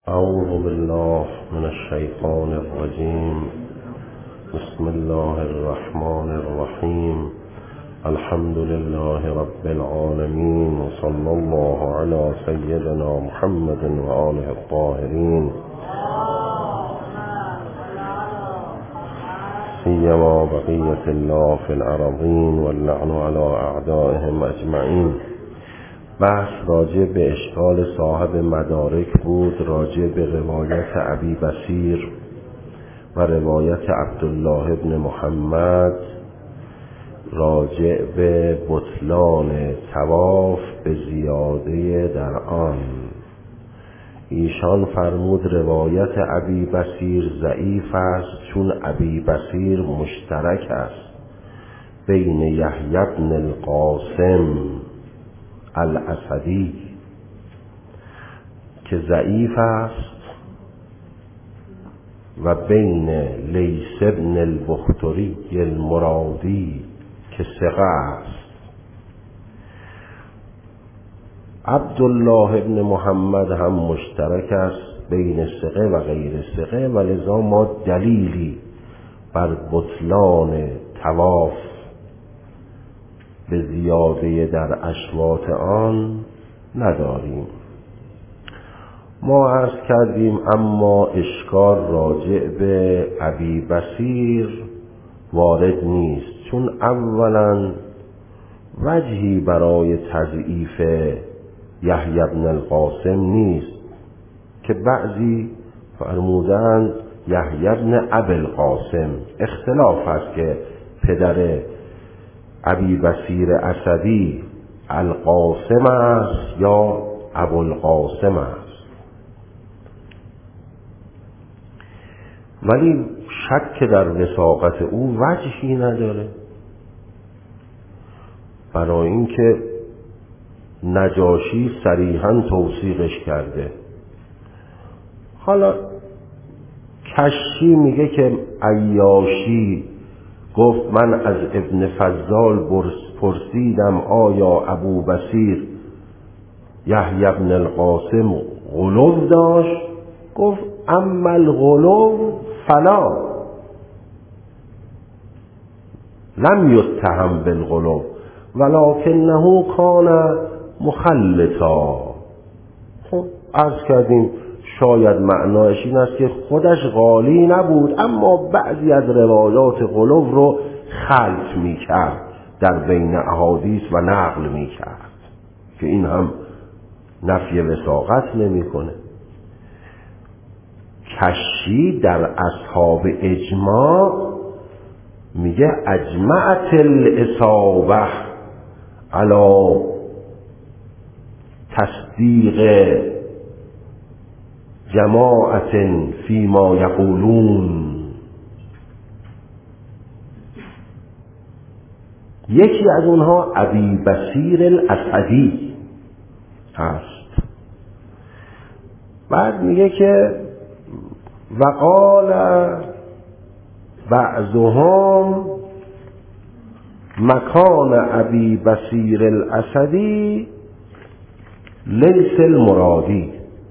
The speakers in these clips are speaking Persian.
أعوذ بالله من الشيطان الرجيم. بسم الله الرحمن الرحيم. الحمد لله رب العالمين، وصلى الله على سيدنا محمد وآله الطاهرين، سيما بقية الله في الأرضين، واللعن على أعدائهم أجمعين. بحث راجع به اشکال صاحب مدارک بود، راجع به روایت ابی بصیر و روایت عبدالله ابن محمد، راجع به بطلان طواف به زیاده در آن. ایشان فرمود روایت ابی بصیر ضعیف است، چون ابی بصیر مشترک است بین یحیی بن القاسم الاسدی که ضعیف است و بین لیث بن البختری المرادی که ثقه است. عبدالله ابن محمد هم مشترک است بین ثقه و غیر ثقه، و لذا ما دلیلی بر بطلان طواف به زیاده در اشواط آن نداریم. ما عرض کردیم اما اشکال راجع به ابی بصیر وارد نیست، چون اولا وجهی برای تضعیف یحیی بن القاسم نیست که بعضی فرمودند یحیی بن ابی القاسم. اختلاف است که پدر ابی بصیر اسدی القاسم است یا ابوالقاسم است، ولی شک در وثاقت او وجهی نداره، برای اینکه نجاشی صریحاً توثیقش کرده. حالا کشی میگه که عیاشی گفت من از ابن فضال پرسیدم آیا ابو بصیر یحیی بن القاسم غلو داشت؟ گفت اما الغلو فلا، لم یتهم بالغلو ولکنه کان مخلطا. خب عرض کردیم شاید معنایش این است که خودش غالی نبود، اما بعضی از روایات غلو رو خلط میکرد در بین احادیث و نقل میکرد که این هم نفی وثاقت نمیکنه. کشی در اصحاب اجماع میگه اجمعت الاصابه علی تصدیق جماعت فیما یقولون. یکی از اونها ابی بصیر الاسدی هست. بعد میگه که وقال بعضهم مکان ابی بصیر الاسدی لیث المرادی.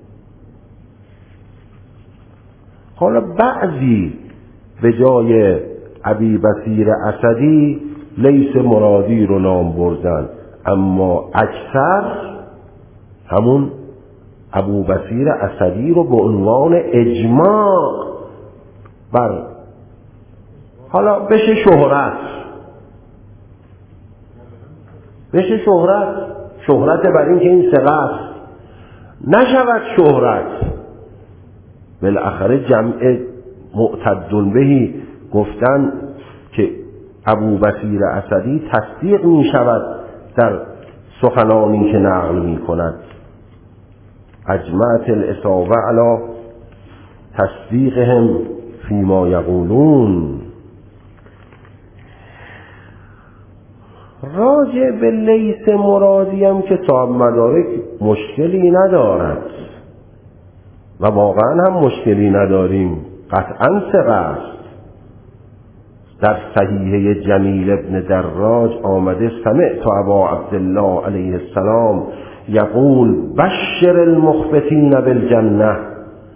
حالا بعضی به جای ابی بصیر اسدی لیث مرادی رو نام بردن، اما اکثر همون ابو بصیر اسدی رو به عنوان اجماع بر حالا بشه شهرت بر این که این ثقه است، نشود شهرت. بالاخره جمع معتد بهی گفتن که ابو بصیر اسدی تصدیق می شود در سخنانی که نقل می کند. اجمعت الاصابه علی تصدیقهم فیما یقولون. راجع به لیث مرادی هم که صاحب مدارک مشکلی ندارد و واقعا هم مشکلی نداریم، قطعا ثقه است. در صحیحه جمیل ابن دراج آمده سمعت ابا عبدالله علیه السلام یقول بشر المخبتین بالجنه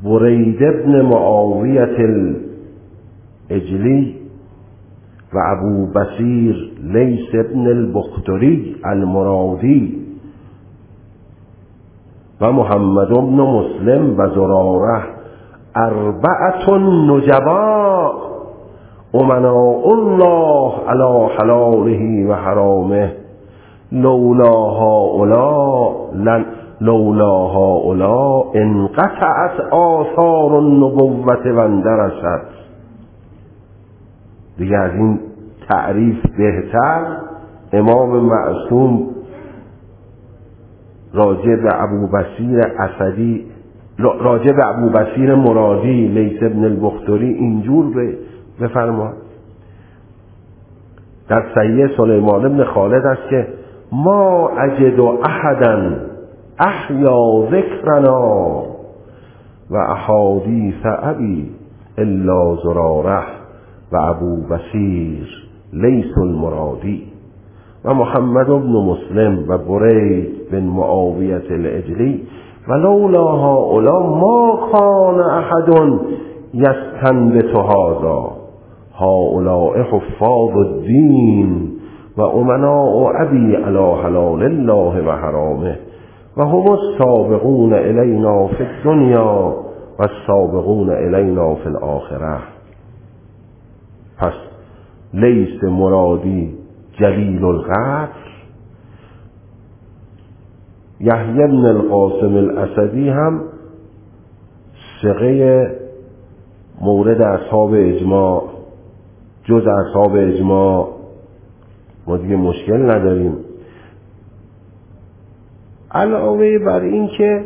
برید ابن معاویة الاجلی و ابو بصیر لیث ابن البختری المرادی و محمد بن مسلم و زراره اربعة نجباء امناء الله علی حلاله و حرامه لولا هؤلاء انقطعت آثار النبوة و اندرست. دیگه از این تعریف بهتر امام معصوم راجع به ابو بصیر مرادی لیث ابن البختری اینجور بفرماد. در صحیح سلیمان ابن خالد است که ما اجد احدا احیا ذکرنا و احادیث ابی الا زراره و ابو بصیر لیث المرادی و محمد بن مسلم و برید بن معاویة الاجلی و لولا هؤلاء ما کان احد یستنبط هذا هؤلاء حفاظ الدین و امناء ابی علی حلال الله و حرامه و هم السابقون الینا فی الدنیا و السابقون الینا فی الاخره. پس لیث مرادی جلیل القدر، یحیی بن القاسم الاسدی هم ثقه مورد اصحاب اجماع، جز اصحاب اجماع ما دیگه مشکل نداریم. علاوه بر این که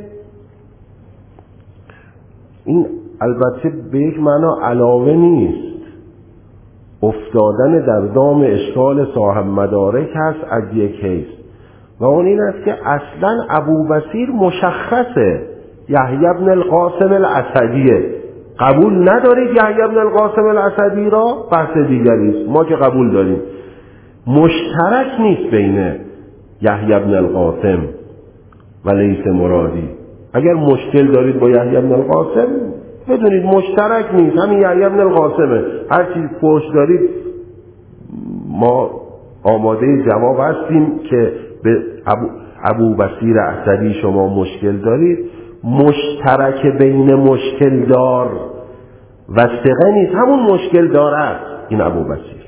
این البته به یک معنا علاوه نیست، افتادن در دام اشکال صاحب مدارک هست از یک حیث و اون این است که اصلا ابو بصیر مشخصه یحیی بن القاسم الاسدیه. قبول ندارید یحیی بن القاسم الاسدی را؟ بحث دیگری است، ما که قبول داریم. مشترک نیست بین یحیی بن القاسم و لیث مرادی. اگر مشکل دارید با یحیی بن القاسم بدونید مشترک نیست، همین یحیی بن القاسمه. هر چیز پوش دارید ما آماده جواب هستیم که به ابو بصیر اسدی شما مشکل دارید. مشترک بین مشکل دار و ثقه نیست، همون مشکل داره این ابو بصیر.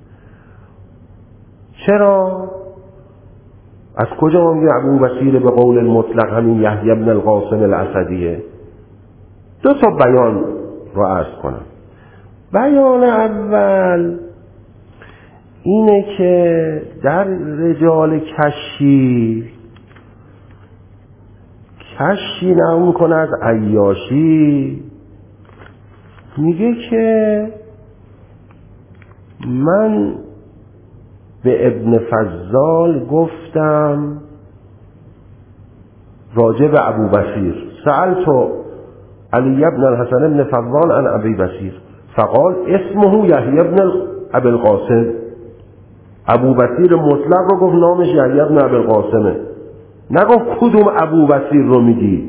چرا؟ از کجا ما میگیم ابو بصیر به قول المطلق همین یحیی بن القاسم الاسدیه؟ دو تا بیان رو عرض کنم. بیان اول اینه که در رجال کشی نمون کنه از عیاشی، میگه که من به ابن فضال گفتم راجع به ابو بصیر، سألت علی ابن الحسن ابن فضال عن ابی بصیر فقال اسمه یحیی ابن ابی القاسم. ابو بصیر مطلق رو گفت نامش یحیی ابن ابی القاسمه، نگفت کدوم ابو بصیر رو میگی.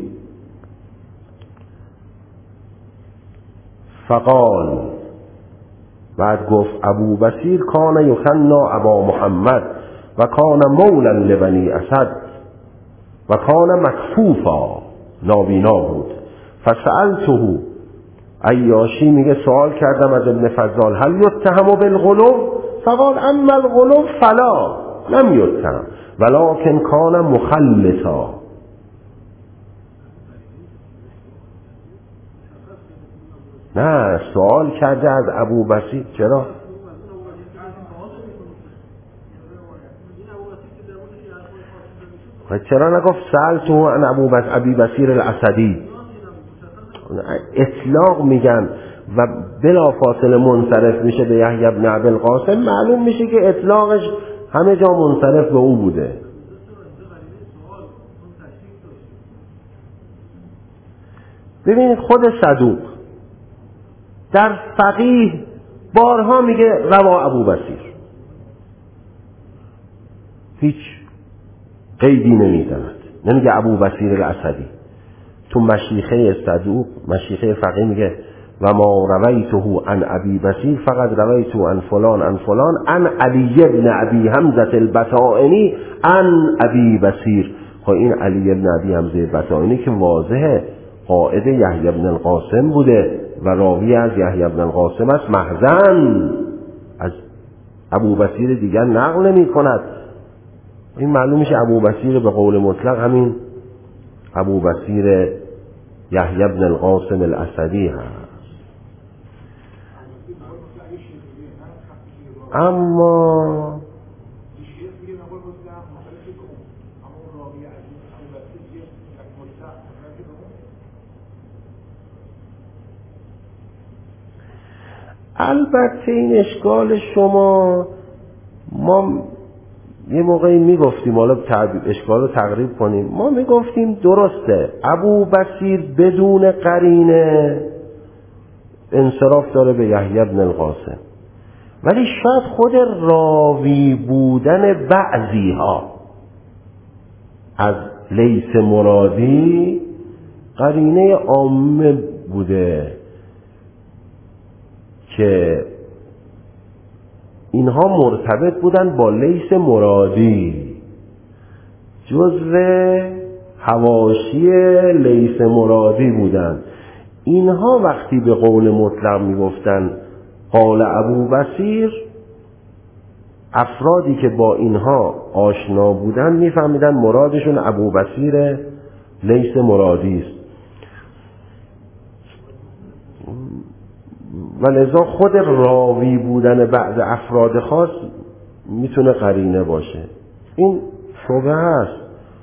فقال بعد گفت ابو بصیر کان یخنا ابا محمد و کان مولا لبنی اسد و کان مکفوفا، نابینا بود. فسألته، عیاشی میگه سوال کردم از ابن فضال هل یتهم بالغلو؟ فقال اما الغلو فلا لم یتهم ولكن کان مخلطا. نه سوال کرده از ابو بصیر. چرا؟ چرا نگفت سألته عن ابی بصیر الاسدی؟ اطلاق میگن و بلا فاصله منصرف میشه به یحیی بن ابی القاسم، معلوم میشه که اطلاقش همه جا منصرف به او بوده. ببینید خود صدوق در فقیه بارها میگه روا ابو بصیر، هیچ قیدی نمیزند، نمیگه ابو بصیر الاسدی. تو مشیخه صدوق، مشیخه فقیه میگه و ما رویته عن ابی بصیر فقط رویته عن فلان عن علی بن ابی حمزه البطائنی عن ابی بصیر. خب این علی بن ابی حمزه البطائنی که واضحه قائد یحیی بن القاسم بوده و راوی از یحیی بن القاسم است، محضاً از ابو بصیر دیگر نقل نمی کند. این معلوم میشه ابو بصیر به قول مطلق همین ابو بصیر یحیی بن القاسم الاسدی هست. اما البته این اشکال شما ما یه موقعی میگفتیم، حالا اشکال رو تقریب کنیم، ما میگفتیم درسته ابو بصیر بدون قرینه انصراف داره به یحیی بن القاسم، ولی شاید خود راوی بودن بعضی ها از لیث مرادی قرینه عامه بوده که اینها مرتبط بودن با لیث مرادی، جزو حواشی لیث مرادی بودن. اینها وقتی به قول مطلق میگفتن قال ابو بصیر، افرادی که با اینها آشنا بودن میفهمیدن مرادشون ابو بصیر لیث مرادی است و لذا خود راوی بودن بعض افراد خاص میتونه قرینه باشه. این شبهه هست،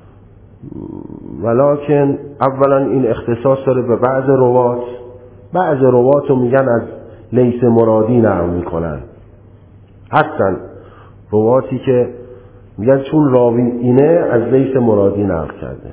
ولکن اولا این اختصاص داره به بعض روات رو میگن از لیث مرادی نقل میکنن، هستن رواتی که میگن چون راوی اینه از لیث مرادی نقل کرده،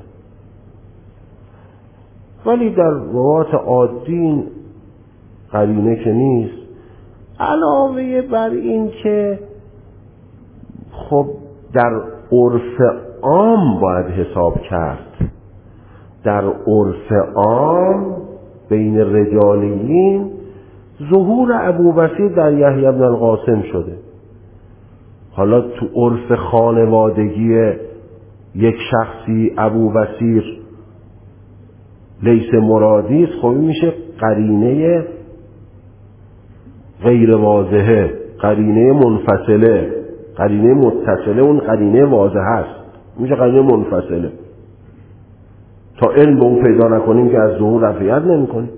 ولی در روات عادی قرینه که نیست. علاوه بر این که خب در عرف عام باید حساب کرد، در عرف عام بین رجالیین ظهور ابو بصیر در یحیی بن القاسم شده. حالا تو عرف خانوادگی یک شخصی ابو بصیر لیث مرادی است، خب میشه قرینه غیر واضحه، قرینه منفصله، قرینه متصله اون قرینه واضحه است، میشه قرینه منفصله. تا علم به اون پیدا نکنیم که از ظهور رفعیت نمی کنیم.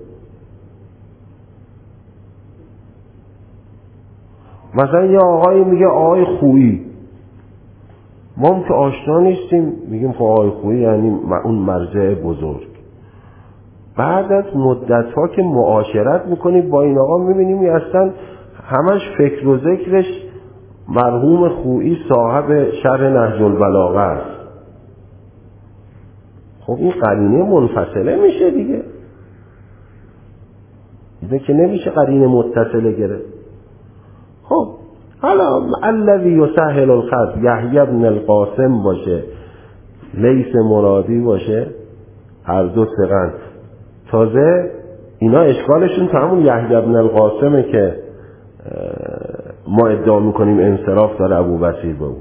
مثلا یه آقایی میگه آقای خویی، ما هم که آشنا نیستیم میگیم خب آقای خویی یعنی اون مرجع بزرگ. بعد از مدت ها که معاشرت میکنیم با این آقا میبینیم اصلا همش فکر و ذکرش مرحوم خویی صاحب شرح نهج البلاغه است. خب این قرینه منفصله میشه دیگه، اینه که نمیشه قرینه متصله گرفت. خب حالا الذی یسهل الخط یحیی بن القاسم باشه، لیث مرادی باشه، هر دو ثقن. تازه اینا اشکالشون تا همون یحیی بن القاسمه که ما ادعا میکنیم انصراف داره ابو بصیر به اون.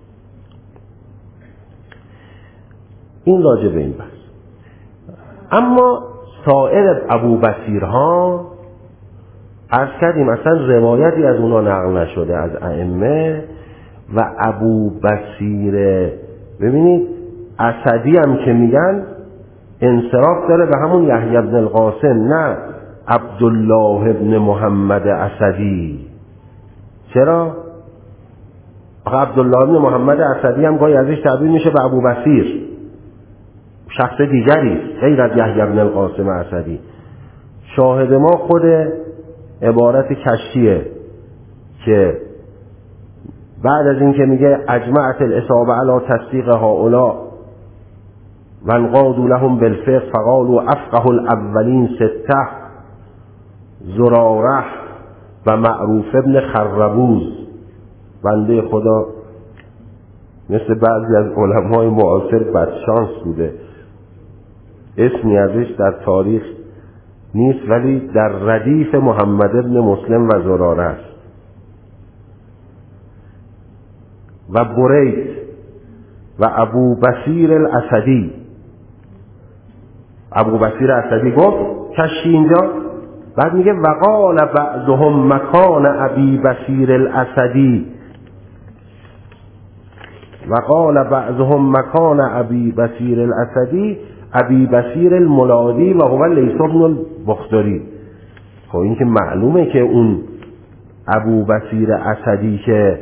این راجع به این بحث. اما سایر ابو بصیرها عرض کردیم اصلا روایتی از اونا نقل نشده از ائمه. و ابو بصیر ببینید اسدی هم که میگن انصراف داره به همون یحیی بن القاسم، نه عبدالله بن محمد اسدی. چرا؟ عبدالله بن محمد اسدی هم گاهی ازش تعبیر میشه به ابو بصیر، شخص دیگری غیر از یحیی بن القاسم اسدی. شاهد ما خود عبارت کشیه که بعد از این که میگه اجمعت الاصابه علی تصدیق هؤلاء و انقادوا لهم بالفقه فقالوا افقه الاولین سته زراره و معروف ابن خربوز. بنده خدا مثل بعضی از علمای معاصر بدشانس بوده، اسمی ازش در تاریخ نیست، ولی در ردیف محمد ابن مسلم و زراره است. و برید و ابو بصیر الاسدی. ابو بصیر اسدی گفت کشی اینجا، بعد میگه وقال بعضهم مکان ابی بصیر الاسدی، وقال بعضهم مکان ابی بصیر الاسدی ابی بصیر الملادی و هو لیث بن البختری. خب این که معلومه که اون ابو بصیر اسدی که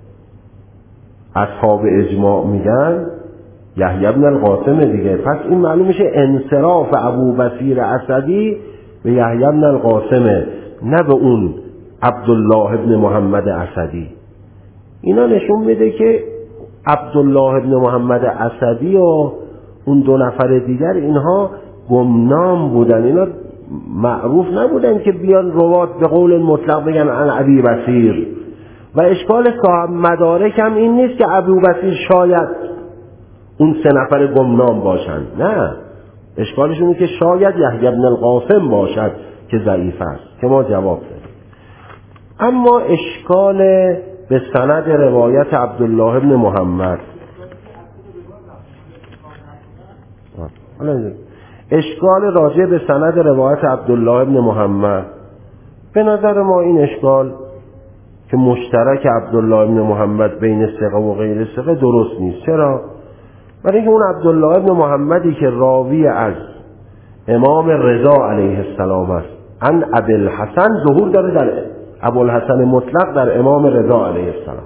اصحاب اجماع میگن یحیی بن القاسم دیگه، پس این معلوم میشه انصراف ابو بصیر اسدی به یحیی بن القاسمه، نه به اون عبدالله بن محمد اسدی. اینا نشون میده که عبدالله بن محمد اسدی و اون دو نفر دیگر اینها گمنام بودن، اینا معروف نبودن که بیان روات به قول مطلق بگن عن ابی بصیر. و اشکال صاحب مدارک هم این نیست که ابو بصیر شاید اون سه نفر گمنام باشن، نه، اشکالشون اینه که شاید یحیی بن القاسم باشد که ضعیف است، که ما جواب دادیم. اما اشکال به سند روایت عبدالله بن محمد، اشکال راجع به سند روایت عبدالله بن محمد، به نظر ما این اشکال که مشترک عبدالله بن محمد بین ثقه و غیر ثقه درست نیست. چرا؟ برای اینکه اون عبدالله بن محمدی که راوی از امام رضا علیه السلام است، عن ابوالحسن ظهور داره در ابوالحسن مطلق در امام رضا علیه السلام.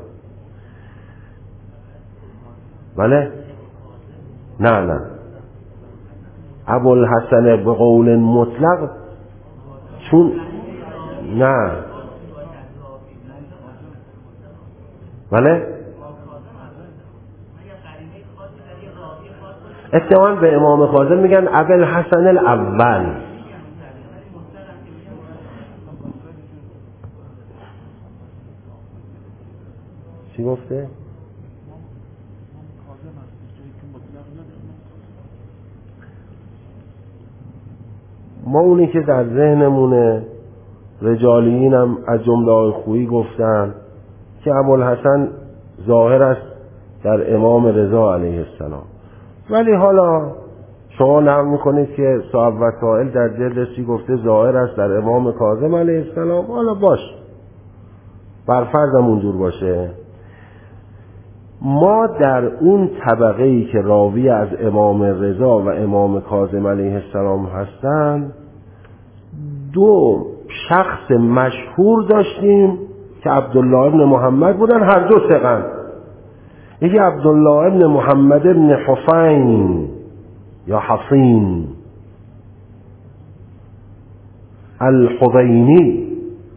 بله؟ نه ابوالحسن به قول مطلق، چون نه، بله، اتفاقاً به امام کاظم میگن ابوالحسن الاول. چی گفته؟ ما اونی که در ذهنمونه، رجالیین هم از جمله آقای خویی گفتن که ابوالحسن ظاهر است در امام رضا علیه السلام، ولی حالا شما نقل میکنید که صاحب وسائل در جلد سی گفته ظاهر است در امام کاظم علیه السلام. حالا باش، برفرضم اونجور باشه. ما در اون طبقه‌ای که راوی از امام رضا و امام کاظم علیه السلام هستند، دو شخص مشهور داشتیم که عبدالله بن محمد بودن، هر دو ثقه‌اند. یکی عبدالله بن محمد بن حسین یا حسین الحضینی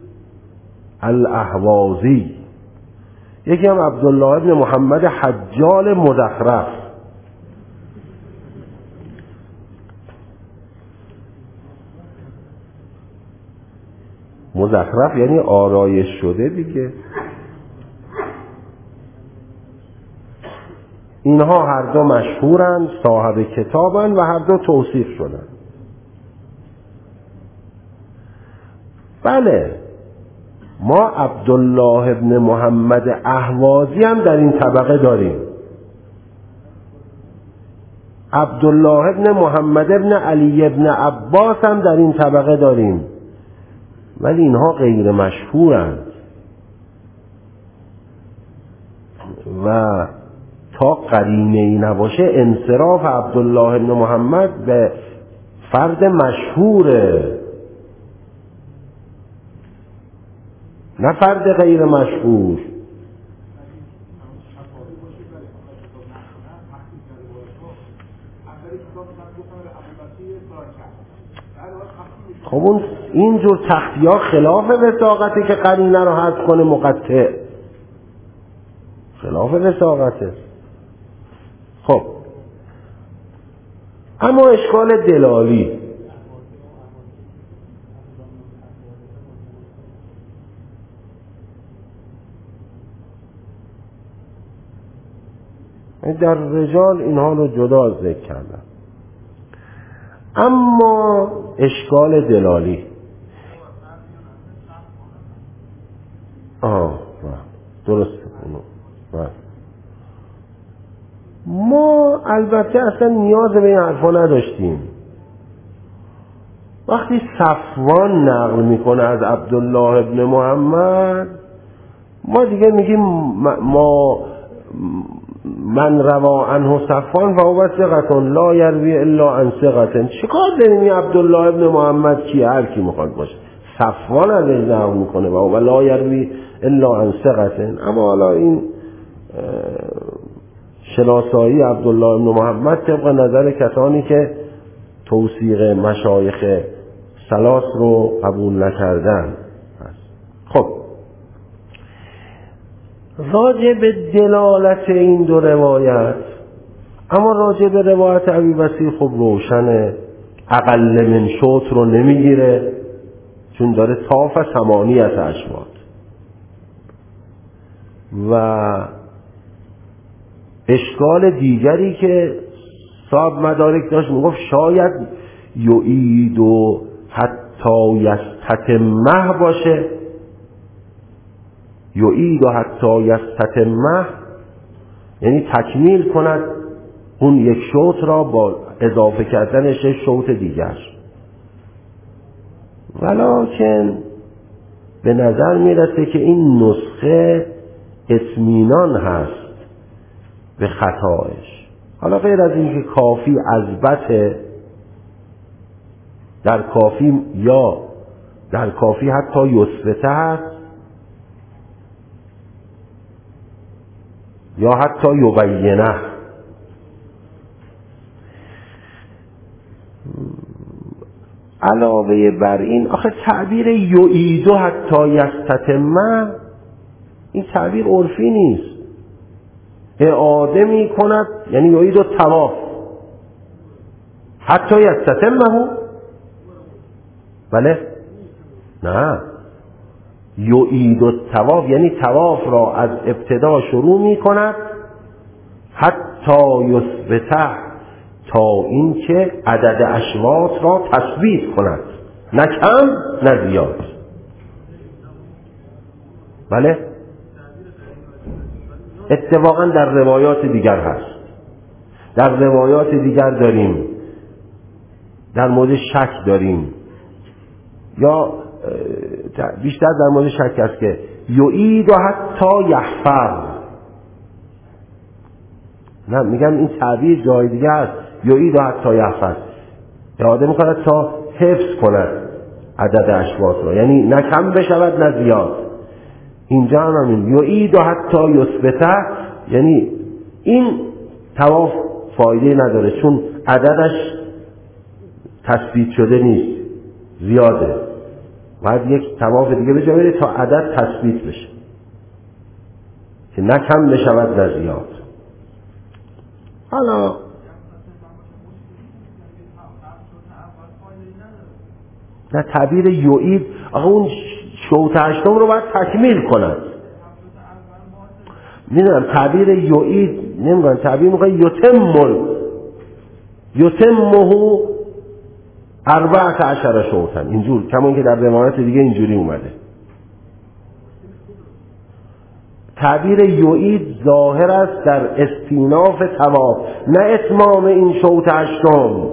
الاهوازی، یکی هم عبدالله بن محمد حجال مزخرف. مزخرف یعنی آرایش شده دیگه. اینها هر دو مشهورند، صاحب کتابند و هر دو توصیف شدند. بله، ما عبدالله بن محمد اهوازی هم در این طبقه داریم، عبدالله بن محمد بن علی بن عباس هم در این طبقه داریم، ولی اینها غیر مشهورند و تا قرینه ای نباشه انصراف عبدالله بن محمد به فرد مشهوره، نه فرد غیر مشهور. خب اون اینجور تختی‌ها خلاف وثاقته که قرینه رو حذف کنه مقطع، خلاف وثاقته. خب اما اشکال دلالی، در رجال اینها رو جدا ذکر کردم. اما اشکال دلالی درسته اونو ما البته اصلا نیاز به این حرفا نداشتیم. وقتی صفوان نقل میکنه از عبدالله ابن محمد، ما دیگه میگیم من روا عنه صفوان و هو ثقة لا یروی الا عن ثقة. چیکار داریم این عبدالله ابن محمد کیه؟ هر کی میخواد باشه، صفوان ازش نقل میکنه و هو لا یروی الا عن ثقة. اما حالا این شناسایی عبدالله ابن محمد طبق نظر کسانی که توثیق مشایخ ثلاث رو قبول نکردن. خب راجع به دلالت این دو روایت، اما راجع به روایت ابی بصیر خب روشنه، اقل من شوط رو نمیگیره چون داره طاف ثمانیت اشواط. و اشکال دیگری که صاحب مدارک داشت میگفت شاید یعید و حتی یستتمه باشه. یعید و حتی یستتمه یعنی تکمیل کند اون یک شوط را با اضافه کردنش یک شوط دیگر. ولکن به نظر میرسه که این نسخه اطمینان هست به خطایش. حالا غیر از این که کافی اثبته، در کافی یا در کافی حتی یثبته هست یا حتی یبینه. علاوه بر این آخه تعبیر یعیدو حتی یستتمه این تعبیر عرفی نیست. اعاده می کند یعنی یعیدو طواف حتی یستتمه. بله نه، یعیدو طواف یعنی طواف را از ابتدا شروع می کند حتی یثبته، تا اینکه عدد اشواط را تثبیت کند، نه کم نه زیاد. بله اتفاقا در روایات دیگر هست، در روایات دیگر داریم در مورد شک داریم، یا بیشتر در مورد شک است که یعید و حتی یحفظ. نه میگم این تعبیر جای دیگه است، یعید و حتی یحفظ اعاده میکند تا حفظ کند عدد اشواط را، یعنی نه کم بشود نه زیاد. اینجا هم همین یعید و حتی یثبته، یعنی این طواف فایده نداره چون عددش تثبیت شده نیست، زیاده، باید یک طواف دیگه به جا بره تا عدد تثبیت بشه که نه کم بشود نه زیاد. حالا نه تعبیر یعید، آقا اون شوط هشتم رو باید تکمیل کند. میدونم تعبیر یعید نمیگن، تعبیر میگن یتمه 14 شوطا، اینجور کمان که در روایت دیگه اینجوری اومده. تعبیر یعید ظاهر است در استیناف طواف، نه اتمام این شوط هشتم.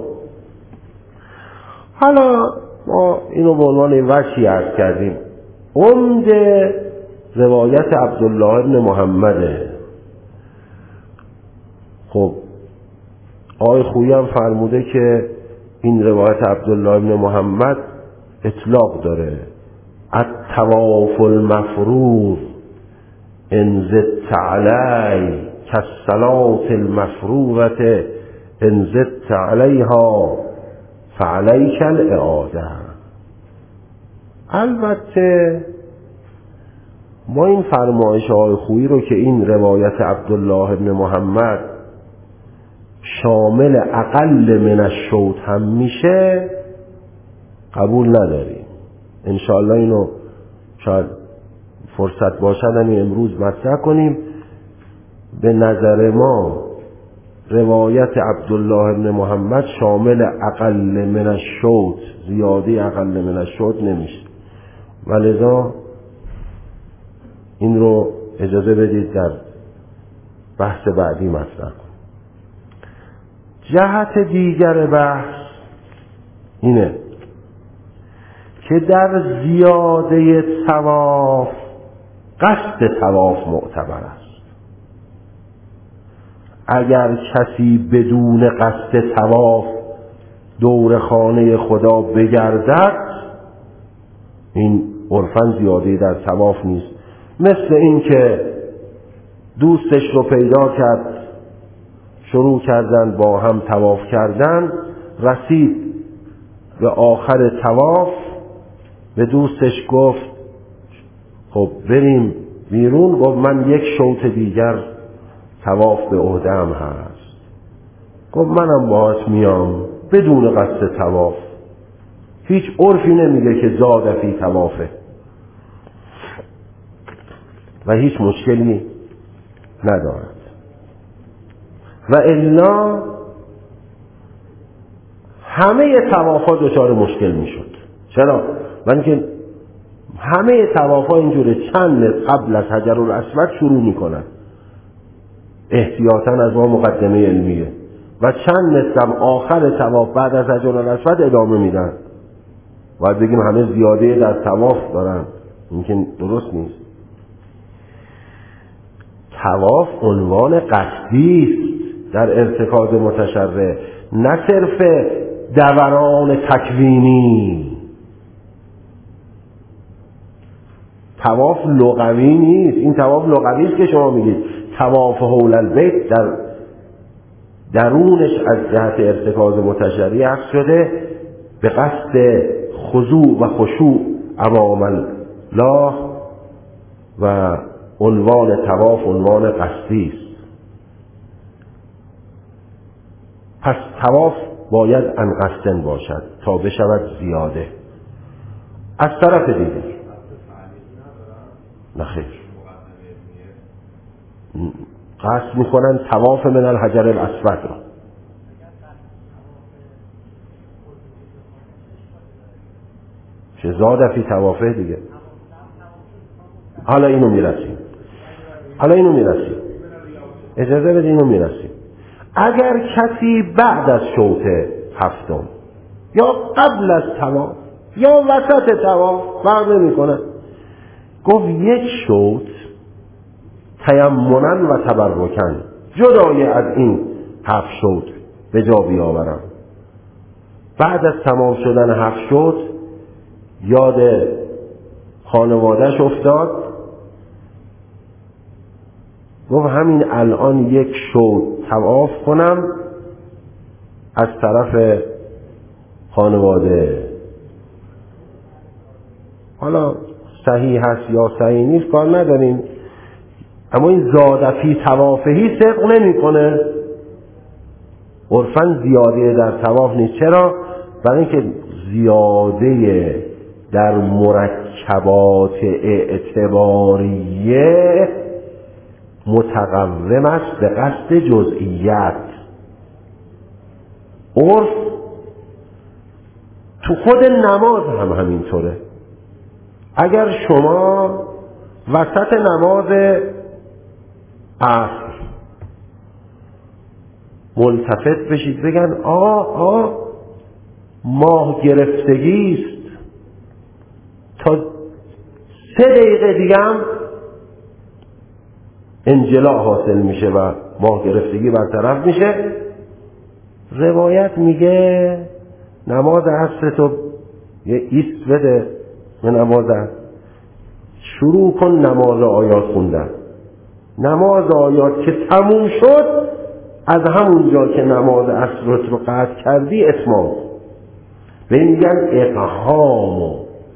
حالا ما اینو به عنوان وجهی عرض کردیم. عمده روایت عبدالله ابن محمده. خب آقای خویی هم فرموده که این روایت عبدالله ابن محمد اطلاق داره. الطواف المفروض ان زدت علی کالصلاة المفروضة ان زدت علیها فعلیک الاعاده. البته ما این فرمایش آقای خویی رو که این روایت عبدالله ابن محمد شامل اقل من الشوط هم میشه قبول نداریم. انشاءالله اینو شاید فرصت باشد همین امروز مطرح کنیم. به نظر ما روایت عبدالله بن محمد شامل اقل من الشوط، زیاده اقل من الشوط نمیشه، ولذا این رو اجازه بدید در بحث بعدی مطرح کنم. جهت دیگر بحث اینه که در زیاده طواف قصد طواف معتبر است. اگر کسی بدون قصد طواف دور خانه خدا بگردد، این عرفاً زیاده در طواف نیست. مثل این که دوستش رو پیدا کرد، شروع کردن با هم طواف کردن، رسید به آخر طواف، به دوستش گفت خب بریم بیرون، گفت من یک شوط دیگر طواف به عهده‌ام هست. گفت منم باهات میام بدون قصد طواف. هیچ عرفی نمیگه که زاد فی طوافه و هیچ مشکلی ندارد. و الا همه طوافا دچار مشکل میشد. چرا؟ من که همه طوافا اینجوره، چند متر قبل از حجر الاسود شروع میکنن، احتیاطاً از ما مقدمه علمیه، و چند متر آخر طواف بعد از حجر الاسود ادامه میدن. باید بگیم همه زیاده در طواف دارن، این که درست نیست. طواف عنوان قصدی است در ارتکاز متشرع، نه صرف دوران تکوینی. طواف لغوی نیست. این طواف لغوی است که شما میگید طواف حول البیت، در درونش از جهت ارتکاز متشرع عکس شده به قصد خضوع و خشوع امام الله، و عنوان طواف عنوان قصدی است. پس طواف باید ان قصدن باشد تا بشود زیاده. از طرف دیگر نخیر، قصد میکنن طواف من الحجر الاسود را. چه زاد فی طوافه دیگه. حالا اینو میرسیم، اجازه بدین اینو میرسیم. اگر کسی بعد از شوط هفتم یا قبل از طواف یا وسط طواف، فرق نمیکنه، گفت یک شوط تیمنا و تبرکن جدای از این 7 شوط به جا بیاورم، بعد از تمام شدن 7 شوط یاد خانوادهش افتاد، گفت همین الان یک شوط طواف کنم از طرف خانواده. حالا صحیح هست یا صحیح نیست کار نداریم، اما این زادفی طوافهی صدق نمی کنه. عرفاً زیاده در طواف نیست. چرا؟ برای اینکه زیاده در مرکبات اعتباریه متقوم است به قصد جزئیات. عرف تو خود نماز هم همینطوره. اگر شما وسط نماز عصر ملتفت بشید بگن آقا ماه گرفتگی است، تا 3 دقیقه دیگه هم انجلا حاصل میشه و ماه گرفتگی برطرف میشه، روایت میگه نماز عصر تو یه ایست بده به نماز عصر، شروع کن نماز آیات خوندن. نماز آیات که تموم شد، از همونجا که نماز عصر رو قطع کردی اتمام. به این میگن اقهام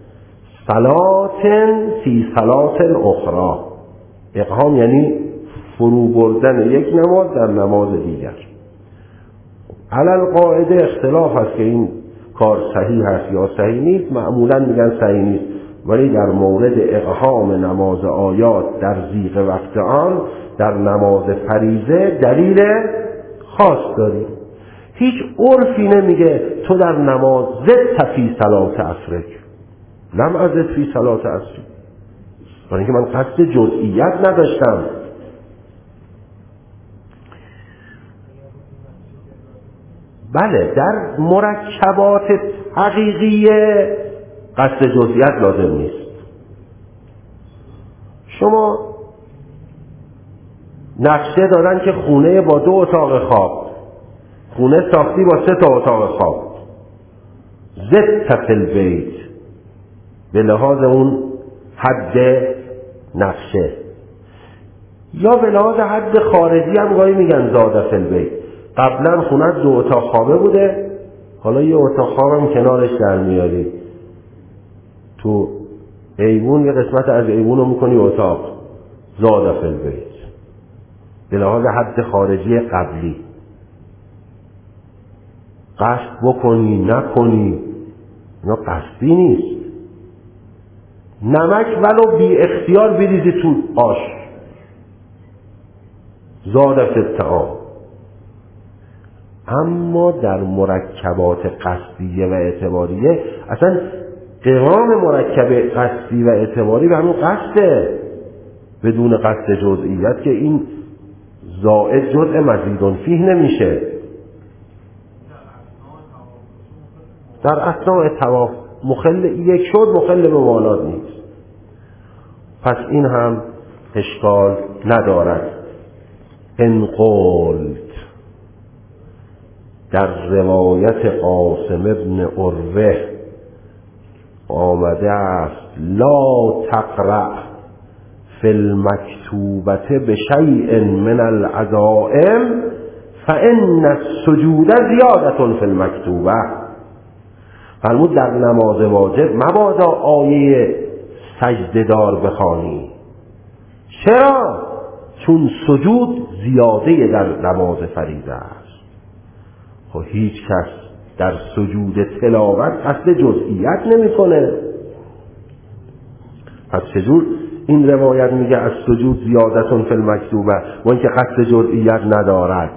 صلاتن فی صلاتن اخرى. اقهام یعنی فرو بردن یک نماز در نماز دیگر. علل قاعده اختلاف هست که این کار صحیح هست یا صحیح نیست. معمولا میگن صحیح نیست، ولی در مورد اقهام نماز آیات در ضیق وقت آن در نماز فریضه دلیل خاص داری. هیچ عرفی نمیگه تو در نماز زدت فی صلات عصرک، لم ازد فی صلات عصری، برای اینکه من قصد جزئیت نداشتم. بله، در مرکبات حقیقیه قصد جزئیت لازم نیست. شما نقشه دادن که خونه با 2 اتاق خواب، خونه ساختی با 3 تا اتاق خواب، زدت فی البیت به لحاظ اون حد نقشه، یا به لحاظ حد خارجی هم گاهی میگن زاد فی البیت. قبلا خونه 2 اتاق خوابه بوده، حالا یه اتاق خوابم کنارش در میاری، تو ایوون یه قسمت از ایوون رو میکنی اتاق، زاد فی البیت به لحاظ حد خارجی قبلی. قصد بکنی نکنی اینا قصدی نیست. نمک ولو بی اختیار بریزی تو آش، زاد فی الطعام. اما در مرکبات قصدیه و اعتباریه اصلا قوام مرکب قصدی و اعتباری به همون قصده، بدون قصد جزئیت که این زائد جزء مزیدون فیه نمیشه. در اثناء طواف مخل یک شد، مخل به والاد نیست. پس این هم اشکال ندارد. ان قلت، در روایت قاسم ابن عروه آمده است لا تقرأ فی المکتوبة بشیء من العزائم فإن السجود زیادة فی المکتوبة. فرمود در نماز واجب مبادا آیه سجده‌دار بخوانی. چرا؟ چون سجود زیاده در نماز فریضه است. خب هیچ کس در سجود تلاوت قصد جزئیت نمی‌کنه. پس چجور این روایت میگه از سجود زیادتون فی المکتوبه و اینکه قصد جزئیت ندارد؟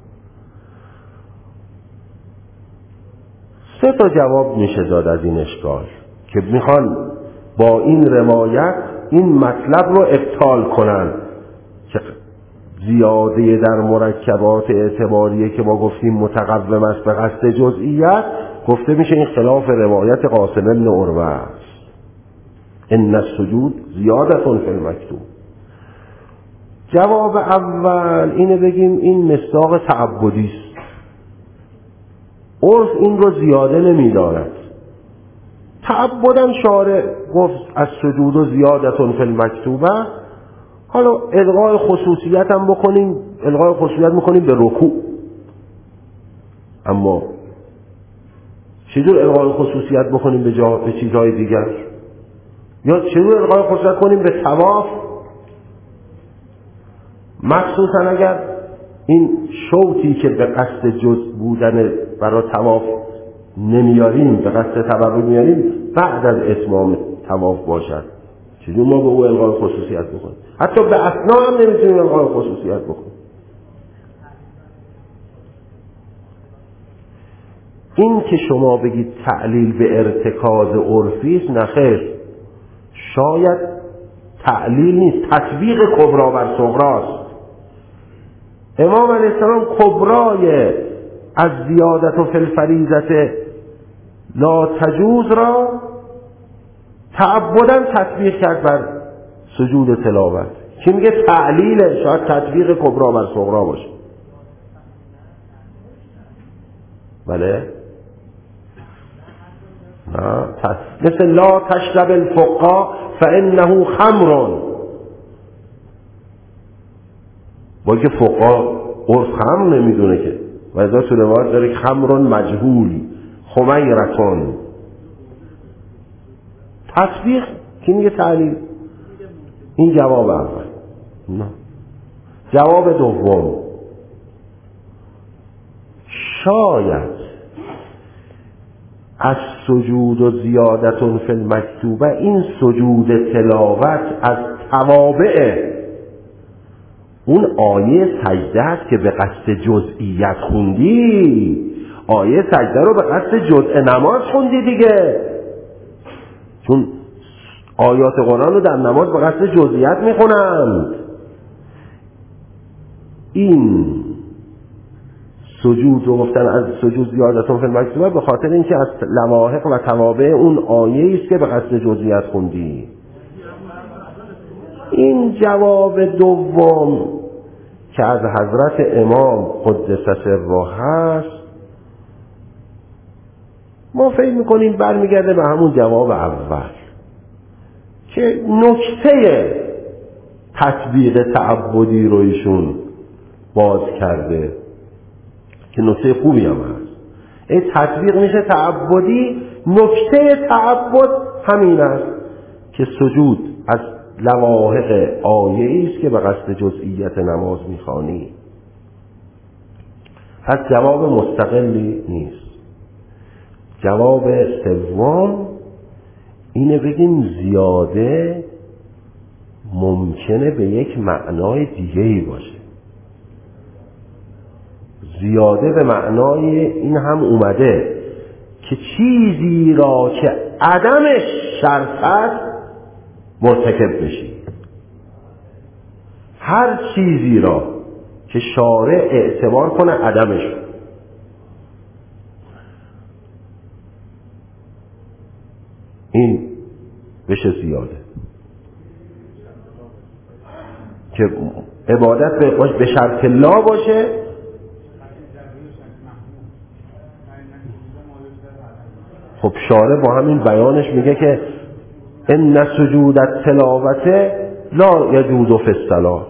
3 تا جواب میشه داد از این اشکال که میخوان با این روایت این مطلب رو ابطال کنن که زیاده در مرکبات اعتباریه که ما گفتیم متقوم است به قصد جزئیت، گفته میشه این خلاف روایت قاسم بن عروه است. ان السجود زیادتون فی المکتوب. جواب اول اینه بگیم این مصداق تعبدی است، عرف این رو زیاده نمیداند. تعبداً شارع گفت از سجود و زیادتون فی المکتوبه، حالا الغای خصوصیت هم بکنیم، الغای خصوصیت میکنیم به رکوع. اما چجور الغای خصوصیت بکنیم به چیزهای دیگر؟ یا چجور الغای خصوصیت کنیم به طواف؟ مخصوصا اگر این شوطی که به قصد جز بودن برای طواف نمیاریم، به قصد تبرک میاریم، بعد از اتمام طواف باشد، چجور ما به او الغای خصوصیت بکنیم؟ حتی به اثنا هم نمیتونیم الغای خصوصیت بکنیم. این که شما بگید تعلیل به ارتکاز عرفی است، نخیر، شاید تعلیل نیست، تطبیق کبرا بر صغراست. امام علیه السلام کبرای از زیادت و فی الفریضة لا تجوز را تعبداً تطبیق کرد بر سجود تلاوت. که میگه تعلیل، شاید تطبیق کبرا بر صغرا باشه. بله؟ نه، مثل لا تشرب الفقا فانه خمر، با که فقا عرف خمر نمیدونه که، و ازا تو روایت داره خمر مجهول خمیرتون. تطبیق که میگه تعلیل. این جواب اول. نه. جواب دوم، شاید از سجود و زیادتون فی المکتوبه این سجود تلاوت از توابع اون آیه سجده است که به قصد جزئیت خوندی، آیه سجده رو به قصد جزء نماز خوندی دیگه، چون آیات قرآن رو در نماز به قصد جزئیت میخونند. این سجود رو گفتن از سجود زیادتون فی المکتوبه به خاطر اینکه از لواحق و توابع اون آیه است که به قصد جزئیت خوندی. این جواب دوم که از حضرت امام قدس سره هست، ما فکر میکنیم برمیگرده به همون جواب اول که نکته تطبیق تعبدی رو ایشون باز کرده که نکته خوبی هم هست. این تطبیق میشه تعبدی. نکته تعبد همین است که سجود از لواحق آیه است که به قصد جزئیت نماز میخوانی. پس جواب مستقلی نیست. جواب سوم اینه بگیم زیاده ممکنه به یک معنای دیگه‌ای باشه. زیاده به معنای این هم اومده که چیزی را که عدمش شرط است مرتکب بشی. هر چیزی را که شارع اعتبار کنه عدمش، این بشه زیاده. که عبادت به شرط لا باشه، خب شارع با همین بیانش میگه که ان سجود التلاوت لا یجوز فی الصلاة.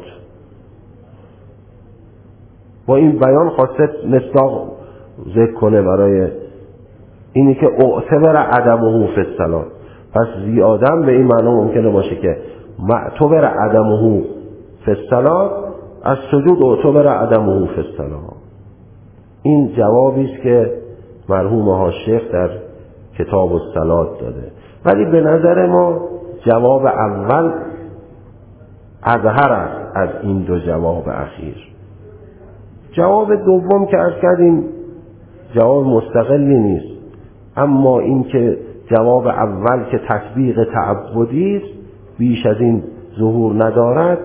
با این بیان خواسته مصداق ذکر کنه برای اینی که اعتبر عدمه فی الصلاة. پس زیادم به این معنی ممکنه باشه که معتبر عدمه فی الصلاة از سجود اعتبر عدمه فی الصلاة. این جوابی است که مرحوم حاشیخ در کتاب الصلاة داده. ولی به نظر ما جواب اول اظهر است از این دو جواب اخیر. جواب دوم که عرض کردیم جواب مستقلی نیست، اما این که جواب اول که تطبیق تعبدی است بیش از این ظهور ندارد،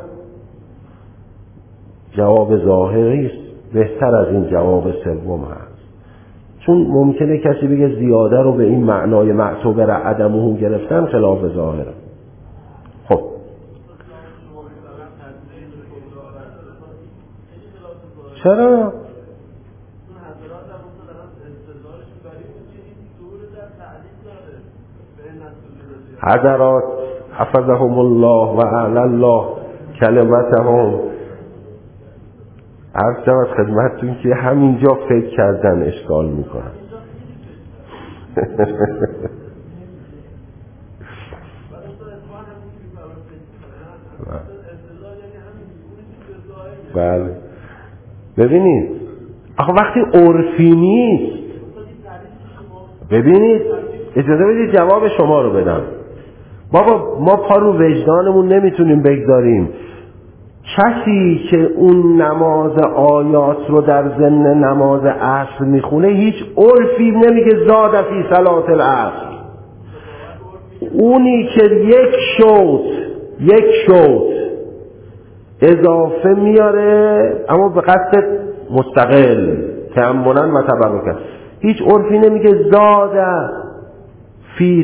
جواب ظاهری است، بهتر از این جواب سوم هست. چون ممکنه کسی بگه زیاده رو به این معنای معتبر عدمه گرفتن خلاف ظاهره. خب چرا؟ حضرات حفظهم الله و اعلی الله کلمتهم، عرض شود خدمتتون که همینجا فکر کردن اشکال میکنن. بله ببینید آخه وقتی عرفی نیست، ببینید اجازه بدید جواب شما رو بدم. بابا ما پا رو وجدانمون نمیتونیم بگذاریم کسی که اون نماز آیات رو در ضمن نماز عصر میخونه هیچ عرفی نمیگه زاد فی صلاة العصر. اونی که یک شوط اضافه میاره اما به قصد مستقل تأملا و تبرکا، هیچ عرفی نمیگه زاد فی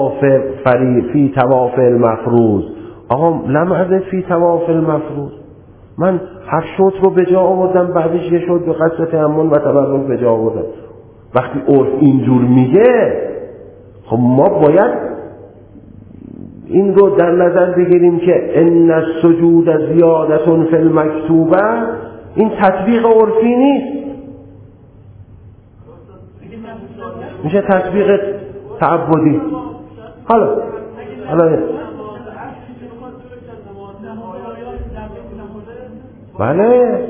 طواف المفروض. آقا لم ازد فی طواف المفروض، من 7 شوط رو به جا آوردم بعدش یه شوط به قصد تأمل و تبرک به جا آوردم. وقتی عرف اینجور میگه خب ما باید این رو در نظر بگیریم که ان السجود زیادة فی المکتوبه، این تطبیق عرفی نیست، میشه تطبیق تعبدی. حالا بله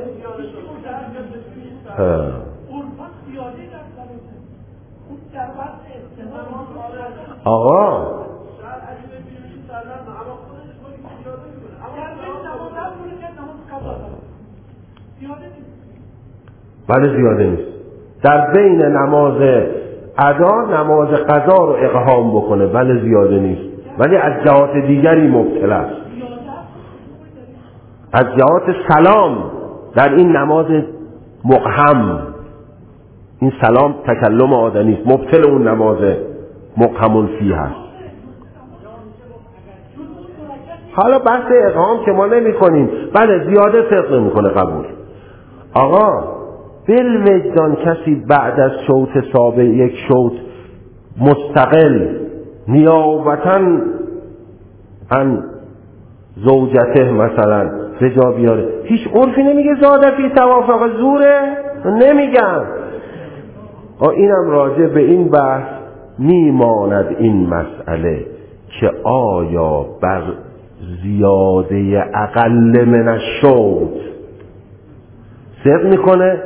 آقا بله زیاده نیست. در بین نماز ادا نماز قضا رو اقحام بکنه، بله زیاده نیست، ولی از جهات دیگری مبتلا است. از جهات سلام در این نماز مقحم، این سلام تکلم آدمی است، مبتل اون نماز مقحمون فی هست. حالا بحث اقحام که ما نمی کنیم، بله زیاده فرق نمی کنه، قبول. آقا بالوجدان کسی بعد از شوط سابق یک شوط مستقل نیابتاً عن زوجته مثلا به جا بیاره، هیچ عرفی نمیگه زاده فی توافق زوره؟ نمیگم. اینم راجع به این بحث میماند این مسئله که آیا بر زیاده اقل من الشوط صدق میکنه؟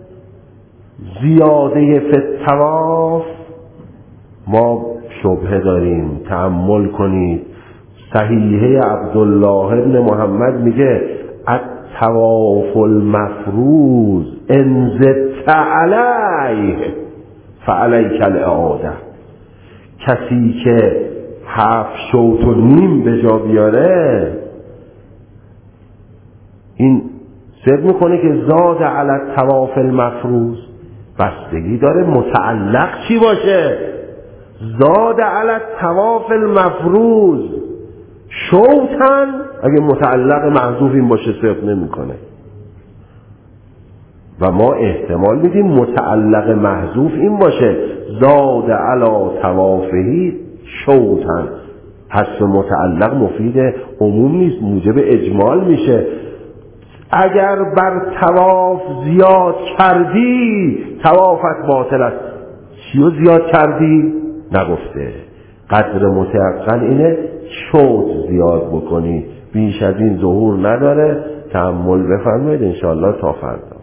زیاده فی الطواف ما شبهه داریم. تأمل کنید صحیحه عبدالله ابن محمد میگه الطواف المفروض ان زدت علیه فعلیک الاعاده. کسی که 7 شوط و نیم به جا بیاره این صدق میکنه که زاد علی الطواف المفروض. بستگی داره متعلق چی باشه. زاد علی الطواف المفروض شوطن، اگه متعلق محذوف این باشه صدق نمیکنه. و ما احتمال میدیم متعلق محذوف این باشه زاد علی طوافهی شوطن. حذف متعلق مفید عموم نیست، موجب اجمال میشه. اگر بر طواف زیاد کردی طوافت باطل است. چیو زیاد کردی؟ نگفته. قدر متعقل اینه شوط زیاد بکنی، بیش از این ظهور نداره. تأمل بفرمایید انشاءالله تا فردا.